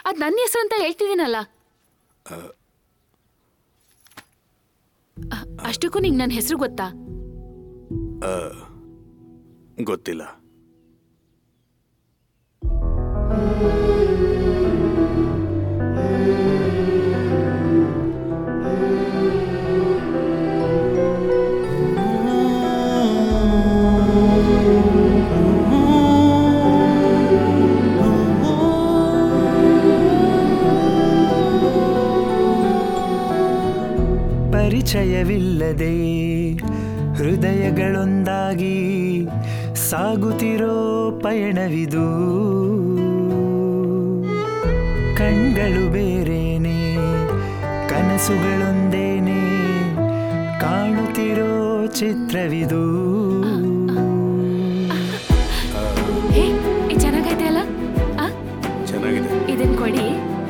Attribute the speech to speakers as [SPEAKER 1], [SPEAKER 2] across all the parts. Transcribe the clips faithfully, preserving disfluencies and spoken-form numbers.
[SPEAKER 1] ಅದು ನನ್ನ ಹೆಸರು ಅಂತ ಹೇಳ್ತಿದ್ದೀನಲ್ಲ. ಅಷ್ಟಕ್ಕೂ ನಿಂಗೆ ನನ್ನ ಹೆಸರು ಗೊತ್ತಾ?
[SPEAKER 2] ಗೊತ್ತಿಲ್ಲ.
[SPEAKER 3] ಪರಿಚಯವಿಲ್ಲದೆ ಹೃದಯಗಳೊಂದಾಗಿ ಸಾಗುತ್ತಿರೋ ಪಯಣವಿದು. ಕಣ್ಗಳು ಬೇರೇನೆ, ಕನಸುಗಳೊಂದೇನೆ, ಕಾಣುತ್ತಿರೋ ಚಿತ್ರವಿದು.
[SPEAKER 1] ಚೆನ್ನಾಗೈತೆ ಅಲ್ಲ?
[SPEAKER 2] ಚೆನ್ನಾಗಿದೆ.
[SPEAKER 1] ಇದನ್ ಕೊಡಿ.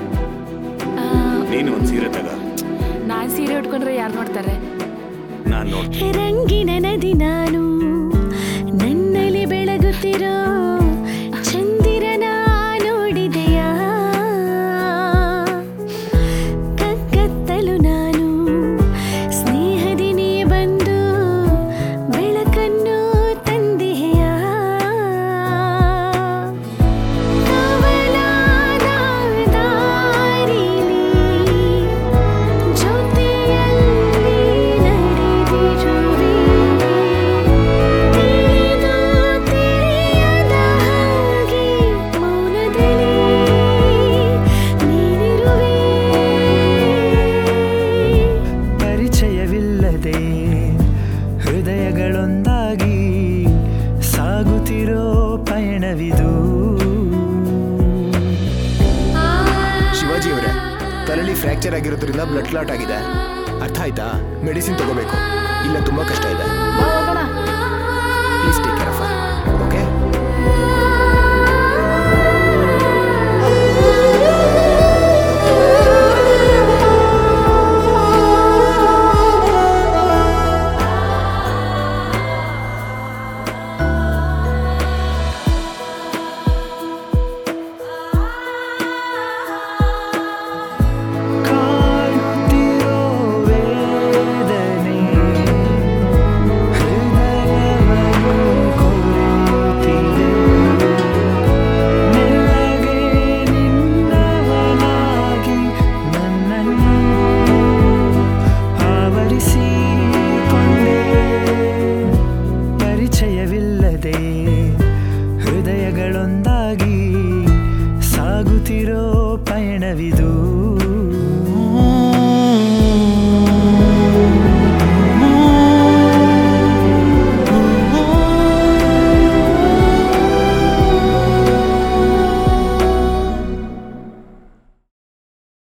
[SPEAKER 2] ನೀನು ಒಂದು ಸೀರೆ ತಗ.
[SPEAKER 1] ನಾನ್ ಸೀರೆ ಉಟ್ಕೊಂಡ್ರೆ ಯಾರು ನೋಡ್ತಾರೆ?
[SPEAKER 2] ನಾನು ನೋಡ್ತೀನಿ.
[SPEAKER 4] ರಂಗಿನ ನದಿ ನಾನು, ನನ್ನಲ್ಲಿ ಬೆಳಗುತ್ತಿರೋ ಚಂದಿರನ ನೋಡಿದೆಯಾ? ಕಕ್ಕತ್ತಲು ನಾನು, ಸ್ನೇಹದಿ ನೀ ಬಂದು ಬೆಳಕನ್ನು ತಂದೆಯಾ? ಕವಲಾದ ದಾರಿಲಿ ಜೊತೆಯಲ್ಲಿ ನಡೆದಿರುವೆ, ತಿಳಿದು ತಿಳಿಯದ ಹಾಗೆ ಮೌನದಲ್ಲಿ ನೀನಿರುವೆ.
[SPEAKER 3] ಪರಿಚಯವಿಲ್ಲದೆ ಹೃದಯಗಳೊಂದಾಗಿ ಸಾಗುತ್ತಿರೋ ಪಯಣವಿದು.
[SPEAKER 5] ಶಿವಾಜಿ ಅವರೇ, ತಲೆಯಲ್ಲಿ ಫ್ರ್ಯಾಕ್ಚರ್ ಆಗಿರೋದ್ರಿಂದ ಬ್ಲಡ್ ಕ್ಲಾಟ್ ಆಗಿದೆ. ಅರ್ಥ ಆಯ್ತಾ? ಮೆಡಿಸಿನ್ ತಗೋಬೇಕು, ಇಲ್ಲ ತುಂಬಾ ಕಷ್ಟ ಇದೆ. Please take care of her. Okay?
[SPEAKER 3] ಕಾಣುತ್ತಿರೋ ವೇದನೆ ಹೃದಯವನ್ನು ಕೊರೆಯುತ್ತಿದೆ. ಮೆಲ್ಲಗೆ ನಿನ್ನವನಾಗಿ ನನ್ನನ್ನು ಆವರಿಸಿಕೊಂಡೆ. ಪರಿಚಯವಿಲ್ಲದೆ ಹೃದಯಗಳೊಂದಾಗಿ ಸಾಗುತ್ತಿರೋ ಪಯಣವಿದು.